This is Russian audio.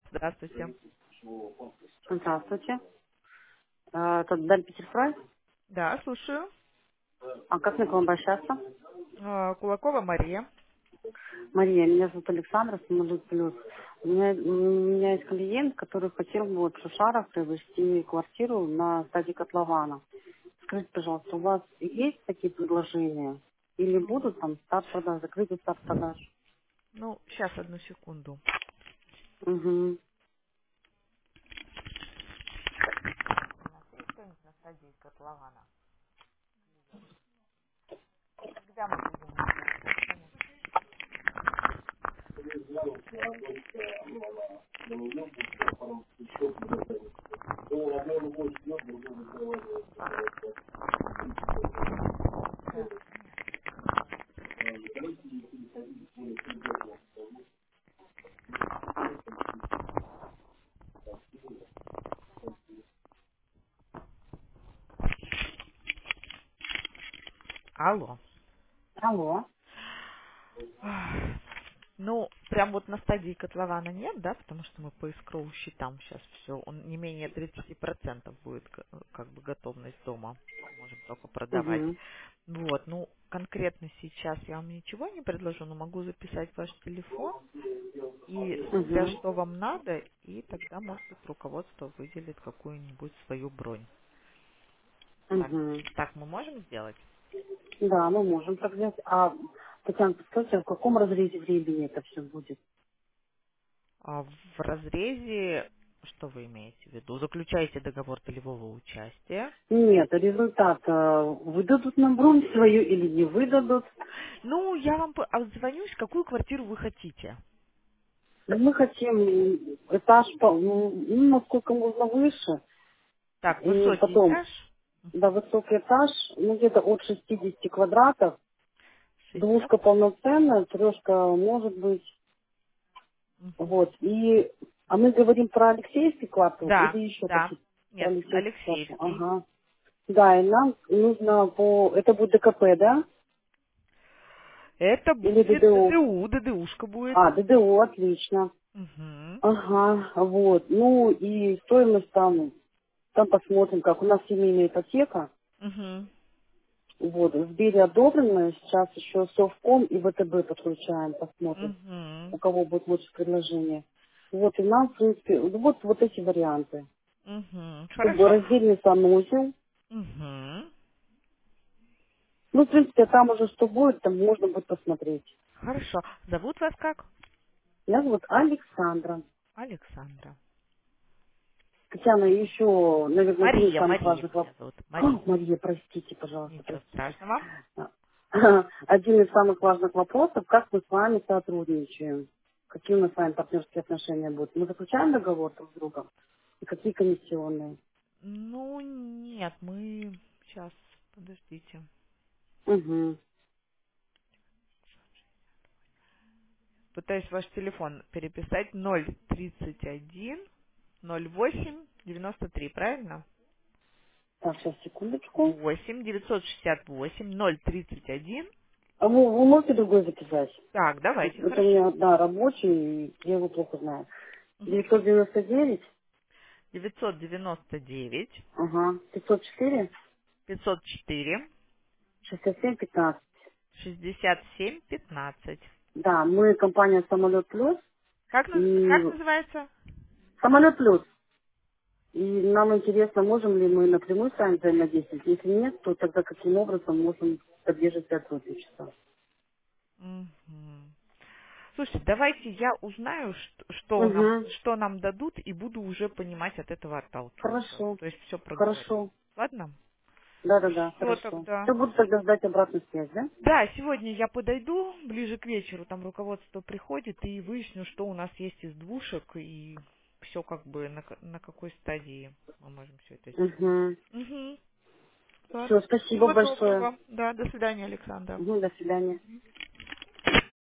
Здравствуйте. Здравствуйте. Тут Бель Петерфрай. Да, слушаю. А как мне к вам обращаться? Кулакова Мария. Мария, меня зовут Александра, Самолет Плюс. У меня есть клиент, который хотел бы вот в Шушарах приобрести квартиру на стадии котлована. Скажите, пожалуйста, у вас есть такие предложения? Или будут там старт продаж, закрытый старт продаж? Ну, сейчас, одну секунду. Угу. У нас есть что-нибудь на стадии котлована? Когда мы будем искать? Так, нет. Алло. Алло. Ах, Ну, прям вот на стадии котлована нет, да, потому что мы по искроу счетам сейчас все, он не менее 30% будет как бы готовность дома. Можем только продавать. Угу. Вот, ну, конкретно сейчас я вам ничего не предложу, но могу записать ваш телефон и смотря Угу. что вам надо, и тогда, может быть, руководство выделит какую-нибудь свою бронь. Так, Угу. так мы можем сделать? Да, мы можем так сделать. А, Татьяна, подскажите, а в каком разрезе времени это все будет? В разрезе, что вы имеете в виду? Заключаете договор долевого участия. Нет, результат выдадут нам бронь свою или не выдадут. Ну, я вам отзвонюсь, какую квартиру вы хотите. Но мы хотим этаж, насколько можно выше. Так, И высокий потом, этаж. да, высокий этаж, ну, где-то от 60 квадратов. 60. Двушка полноценная, трешка может быть. Мгм. Вот. А мы говорим про Алексеевский квартал или Да, еще да. какие-то? Про Нет, Алексеевский квартал. Алексеевский. Ага. Да, и нам нужно это будет ДКП, да? Это Или будет ДДО? ДДУ, ДДУшка будет. А, ДДО, отлично. Угу. Ага, вот. Ну и стоимость там посмотрим, как. У нас семейная ипотека. Угу. Вот, в Сбере одобрено. Сейчас еще Совком и ВТБ подключаем, посмотрим, Угу. у кого будет лучше предложение. Вот, и нам, в принципе, вот эти варианты. Угу. Чтобы Хорошо. раздельный санузел. Угу. Ну, в принципе, там уже что будет, там можно будет посмотреть. Хорошо. Зовут вас как? Меня зовут Александра. Александра. Татьяна, еще, наверное, один из Мария, самых Мария важных меня вопросов. зовут. Мария. Мария, простите, пожалуйста, Ничего простите. страшного. Один из самых важных вопросов, как мы с вами сотрудничаем? Какие у нас с вами партнерские отношения будут? Мы заключаем договор друг с другом? И какие комиссионные? Ну, нет, мы... Сейчас, подождите. Угу. Пытаюсь ваш телефон переписать. 031 08 93, правильно? Так, сейчас, секундочку. 8 968 031. А вы можете другой записать? Так, давайте, Это у меня, хорошо. да, рабочий, и я его плохо знаю. Мгм. 999, 999 ага, 504, 504 67, 15. 67 15. Да, мы компания «Самолет Плюс». Как, И как называется? «Самолет Плюс». И нам интересно, можем ли мы напрямую с вами взаимодействовать. Если нет, то тогда каким образом можем поддерживать сотрудничество. Мгм. Слушайте, давайте я узнаю, Угу. что нам дадут, и буду уже понимать от этого отталкиваться. Хорошо. То есть все проговорю. Хорошо. Ладно? Да-да-да, Все хорошо. тогда. Все, буду тогда ждать обратную связь, да? Да, сегодня я подойду ближе к вечеру, там руководство приходит, и выясню, что у нас есть из двушек, и все как бы на какой стадии мы можем все это сделать. Угу. Угу. Ладно. Все, спасибо Всего большое. доброго. Да, до свидания, Александра. Угу, до свидания.